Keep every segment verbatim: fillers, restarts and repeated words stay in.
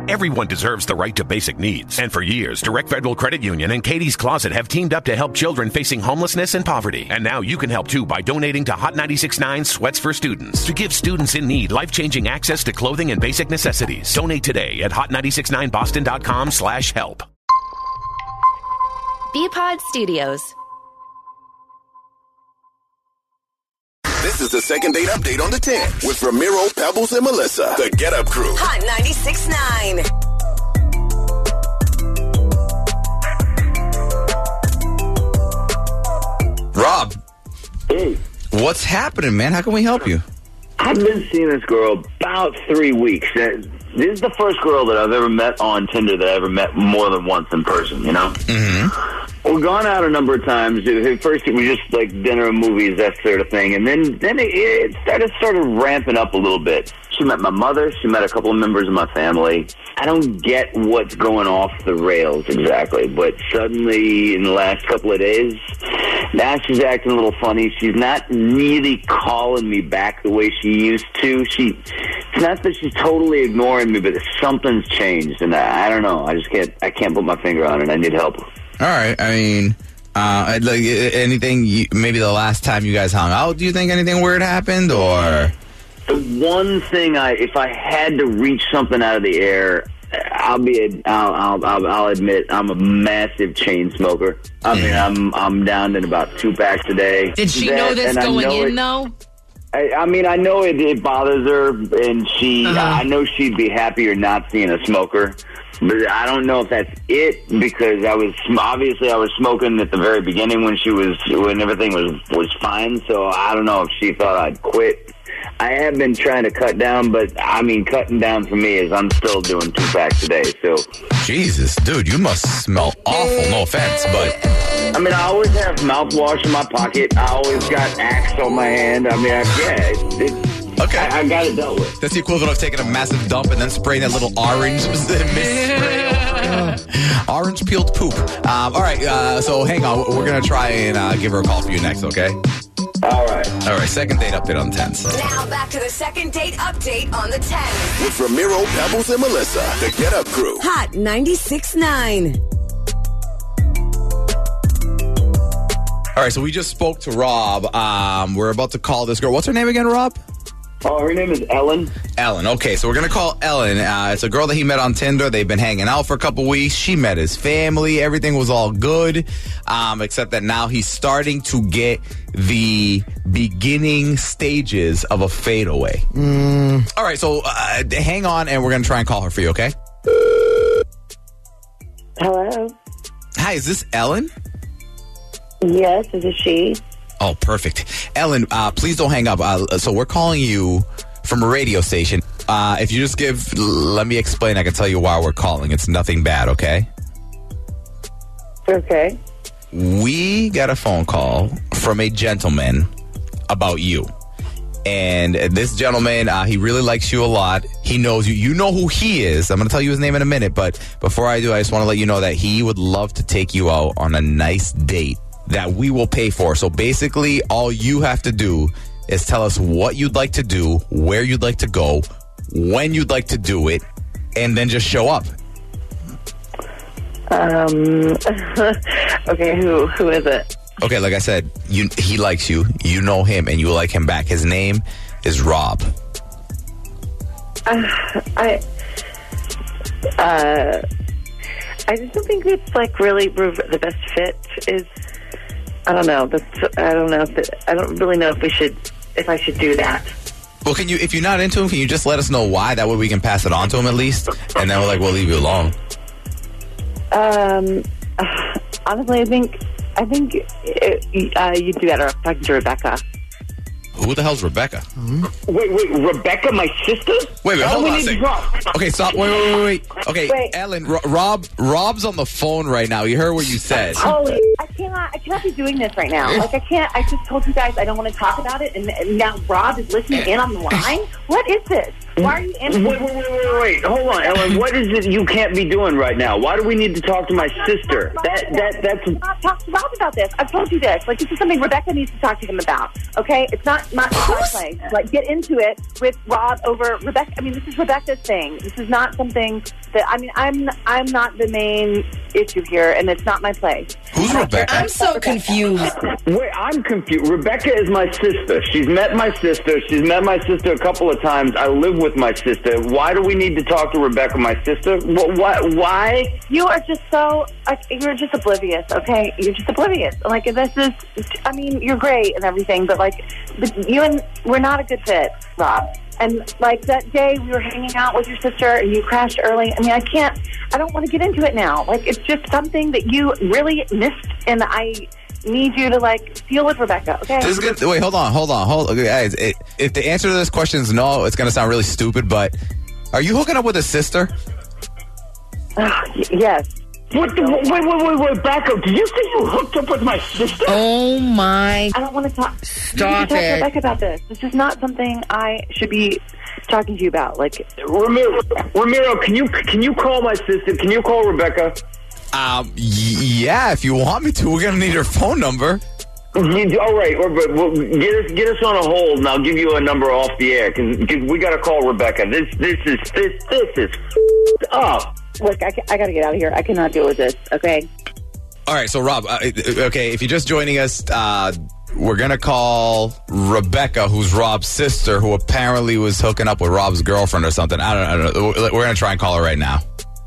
Everyone deserves the right to basic needs. And for years, Direct Federal Credit Union and Katie's Closet have teamed up to help children facing homelessness and poverty. And now you can help too by donating to Hot ninety-six point nine Sweats for Students to give students in need life-changing access to clothing and basic necessities. Donate today at hot nine six nine boston dot com slash help. B-Pod Studios. This is the second date update on the ten with Ramiro, Pebbles, and Melissa. The Get Up Crew. Hot ninety-six point nine. Rob. Hey. What's happening, man? How can we help you? I've been seeing this girl about three weeks. This is the first girl that I've ever met on Tinder that I ever met more than once in person, you know? Mm-hmm. We've gone out a number of times. At first, it was just like dinner and movies, that sort of thing. And then, then it, it started sort of ramping up a little bit. She met my mother. She met a couple of members of my family. I don't get what's going off the rails exactly, but suddenly in the last couple of days, now she's acting a little funny. She's not really calling me back the way she used to. She, it's not that she's totally ignoring me, but something's changed, and I, I don't know. I just can't. I can't put my finger on it. I need help. All right. I mean, uh, like anything. You, maybe the last time you guys hung out, do you think anything weird happened, or? The one thing I, if I had to reach something out of the air, I'll be, a, I'll, I'll, I'll admit, I'm a massive chain smoker. I mean, I'm, I'm down in about two packs a day. Did she that, know this going know in, it, though? I, I mean, I know it, it bothers her, and she, uh-huh. I know she'd be happier not seeing a smoker. But I don't know if that's it, because I was obviously I was smoking at the very beginning when she was when everything was was fine. So I don't know if she thought I'd quit. I have been trying to cut down, but I mean, cutting down for me is I'm still doing two packs a day. So Jesus, dude, you must smell awful. No offense, but I mean, I always have mouthwash in my pocket. I always got Axe on my hand. I mean, I, yeah, it, it, okay, I, I got it dealt with. That's the equivalent of taking a massive dump and then spraying that little orange mist spray. Orange peeled poop. Um, all right, uh, so hang on. We're going to try and uh, give her a call for you next, okay? All right. All right, second date update on the tens. Now back to the second date update on the tens. With Ramiro, Pebbles, and Melissa. The Get Up Crew. Hot ninety-six point nine. All right, so we just spoke to Rob. Um, we're about to call this girl. What's her name again, Rob? Oh, her name is Ellen. Ellen. Okay, so we're going to call Ellen. Uh, it's a girl that he met on Tinder. They've been hanging out for a couple weeks. She met his family. Everything was all good, um, except that now he's starting to get the beginning stages of a fadeaway. Mm. All right, so uh, hang on, and we're going to try and call her for you, okay? Hello? Hi, is this Ellen? Yes, this is she. Oh, perfect. Ellen, uh, please don't hang up. Uh, so we're calling you from a radio station. Uh, if you just give, let me explain. I can tell you why we're calling. It's nothing bad, okay? Okay. We got a phone call from a gentleman about you. And this gentleman, uh, he really likes you a lot. He knows you. You know who he is. I'm going to tell you his name in a minute. But before I do, I just want to let you know that he would love to take you out on a nice date that we will pay for. So basically, all you have to do is tell us what you'd like to do, where you'd like to go, when you'd like to do it, and then just show up. Um. Okay, who who is it? Okay, like I said, you he likes you. You know him, and you like him back. His name is Rob. Uh, I. Uh. I just don't think it's like really the best fit. Is I don't know. That's, I don't know if it, I don't really know if we should if I should do that. Well, can you if you're not into him, can you just let us know why? That way we can pass it on to him at least, and then we're like we'll leave you alone. Um. Uh, honestly, I think. I think it, uh, you'd do better talking to Rebecca. Who the hell's Rebecca? Mm-hmm. Wait, wait, Rebecca, my sister? Wait, wait, oh, hold on a second. Okay, stop. Wait, wait, wait, wait. Okay, wait. Ellen, Ro- Rob, Rob's on the phone right now. You heard what you said. Holy I cannot. I cannot be doing this right now. Like I can't. I just told you guys I don't want to talk about it, and, and now Rob is listening in on the line. What is this? Why are you in? Wait, wait, wait, wait, wait. Hold on, Ellen. What is it you can't be doing right now? Why do we need to talk to my sister? That that that's. I'm not talk to Rob about this. I've told you this. Like this is something Rebecca needs to talk to him about. Okay, it's not not my place. Like get into it with Rob over Rebecca. I mean, this is Rebecca's thing. This is not something that I mean. I'm I'm not the main issue here, and it's not my place. Who's Rebecca? I'm so confused. Wait, I'm confused. Rebecca is my sister. She's met my sister. She's met my sister a couple of times. I live with my sister. Why do we need to talk to Rebecca, my sister? What? what why? You are just so. Like, you're just oblivious. Okay, you're just oblivious. Like this is. I mean, you're great and everything, but like, but you and we're not a good fit, Rob. And like that day we were hanging out with your sister and you crashed early. I mean, I can't. I don't want to get into it now. Like it's just something that you really missed, and I need you to like deal with Rebecca. Okay. This is good. Wait, hold on, hold on, hold on, guys. It, if the answer to this question is no, it's going to sound really stupid. But are you hooking up with a sister? Uh, y- yes. What the, wait, wait, wait, wait, back up. Did you say you hooked up with my sister? Oh, my. I don't want to talk. Stop you need to talk it. to Rebecca about this. This is not something I should be talking to you about. Like, Ramiro, Ramiro, can you can you call my sister? Can you call Rebecca? Um, y- yeah, if you want me to, we're going to need her phone number. You, all right, or, but, well, get us get us on a hold, and I'll give you a number off the air because we got to call Rebecca. This this is this this is f***ed up. look, I, I got to get out of here. I cannot deal with this. Okay. All right, so Rob, uh, okay, if you're just joining us, uh, we're going to call Rebecca, who's Rob's sister, who apparently was hooking up with Rob's girlfriend or something. I don't, I don't know. We're going to try and call her right now.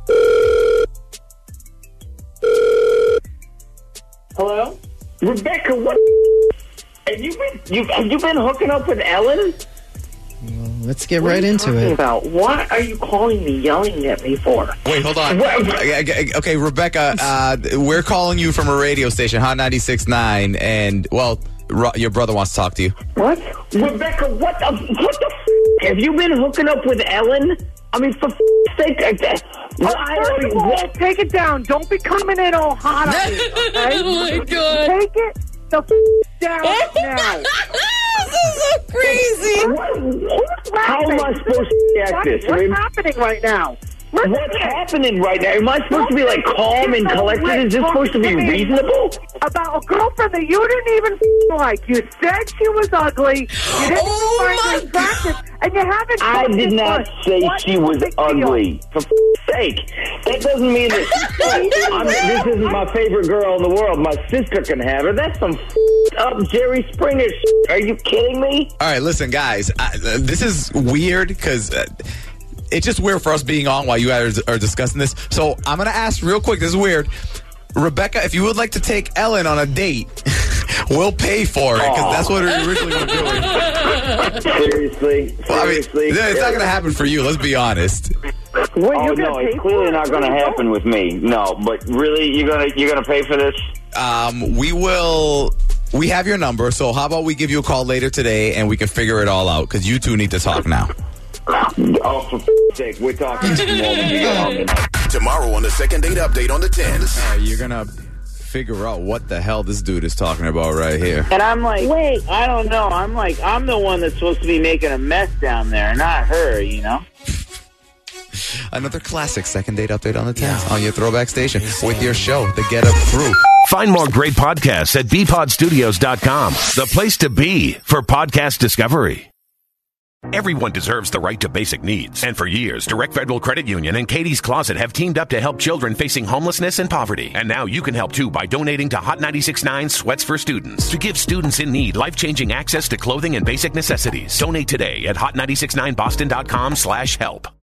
Hello? Rebecca, what? Have you been, you, have you been hooking up with Ellen? Let's get right into it. About? What are you calling me, yelling at me for? Wait, hold on. Okay, Rebecca, uh, we're calling you from a radio station, Hot ninety-six point nine, and, well, Ro- your brother wants to talk to you. What? Rebecca, what the, what the f***? Have you been hooking up with Ellen? I mean, for f***'s sake, I, I, Oh, first of all, take it down. Don't be coming in all hot on me, okay? Oh, my God. Take it the f*** down now. This is so crazy. How am I supposed to react this? What's I mean, happening right now? what's happening right now? Am I supposed to be, like, calm and collected? Is this supposed to be reasonable? About a girlfriend that you didn't even f- like. You said she was ugly. You didn't Oh, find my her attractive. And you haven't I told did this not much. say What she is was the big deal? ugly. For f***'s sake. That doesn't mean that I'm, this isn't my favorite girl in the world. My sister can have her. That's some f***ed up Jerry Springer shit. Are you kidding me? All right, listen, guys, I, uh, this is weird because uh, it's just weird for us being on while you guys are discussing this. So I'm going to ask real quick. This is weird. Rebecca, if you would like to take Ellen on a date, we'll pay for it because that's what we originally were doing. Seriously? Well, I mean, Seriously? it's not going to happen for you. Let's be honest. Wait, Oh, you're no, gonna pay it's clearly for it? not going to happen with me. No, but really, you're going to you're gonna pay for this? Um, we will. We have your number, so how about we give you a call later today and we can figure it all out because you two need to talk now. Oh, for f***'s sake. We're talking the moment you get home. Tomorrow on the second date update on the tens. All right, you're going to figure out what the hell this dude is talking about right here. And I'm like, Wait. I don't know. I'm like, I'm the one that's supposed to be making a mess down there, not her, you know? Another classic second date update on the tens on your throwback station with your show, The Get Up Crew. Find more great podcasts at b pod studios dot com, the place to be for podcast discovery. Everyone deserves the right to basic needs. And for years, Direct Federal Credit Union and Katie's Closet have teamed up to help children facing homelessness and poverty. And now you can help too by donating to Hot ninety-six point nine Sweats for Students to give students in need life-changing access to clothing and basic necessities. Donate today at hot nine six nine boston dot com slash help.